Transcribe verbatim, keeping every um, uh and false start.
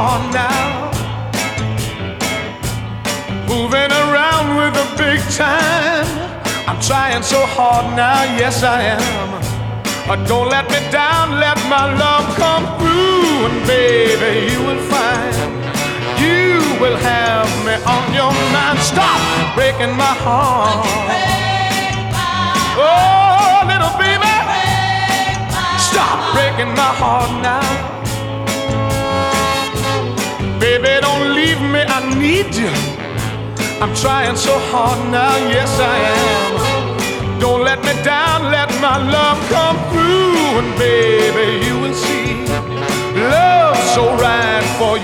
heart now. Moving around with a big time. I'm trying so hard now, yes I am. Uh, Don't let me down, let my love come through. And baby, you will find you will have me on your mind. Stop breaking my heart. Oh, little baby, stop breaking my heart now. Baby, don't leave me, I need you. I'm trying so hard now, yes I am. Don't let me down, let my love come through. And baby, you will see love so right for you.